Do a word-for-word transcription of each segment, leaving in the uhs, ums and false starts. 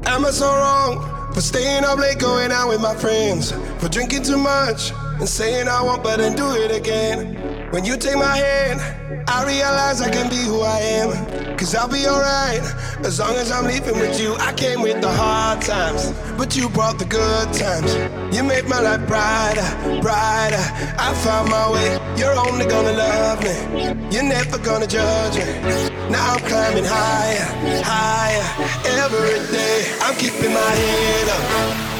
Am I so wrong for staying up late, going out with my friends, for drinking too much and saying I won't, but then do it again? When you take my hand, I realize I can be who I am. Cause I'll be alright as long as I'm leaving with you. I came with the hard times, but you brought the good times. You made my life brighter, brighter. I found my way. You're only gonna love me, you're never gonna judge me. Now I'm climbing higher, higher. Every day I'm keeping my head up.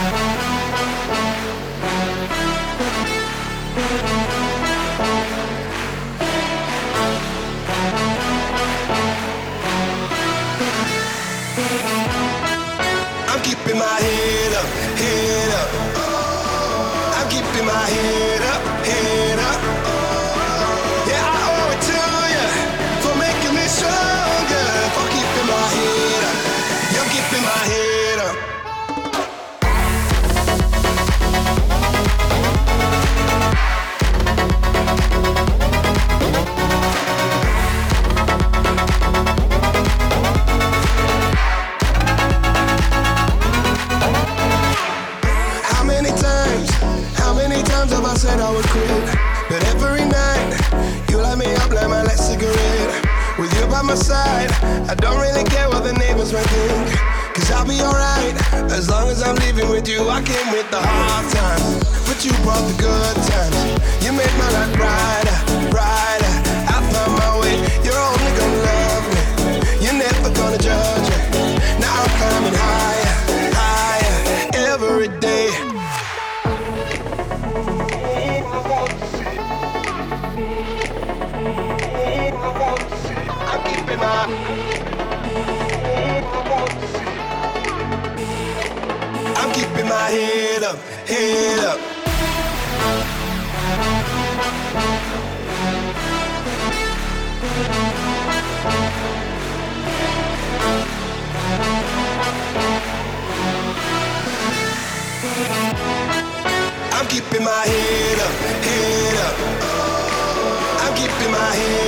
I'm keeping my head up, head up. I'm keeping my head up, head up. Yeah, I owe it to you for making me stronger, for keeping my head up. You're keeping my head up. Have I said I would quit? But every night you light me up like my last cigarette. With you by my side, I don't really care what the neighbors might think. Cause I'll be alright as long as I'm leaving with you. I came with the hard times, but you brought the good times. You made my life brighter, brighter. I found my way. You're only gonna love me, you're never gonna judge me. Now I'm climbing higher, higher. Every day I'm keeping my head up, head up. I'm keeping my head up, head up. I'm keeping my head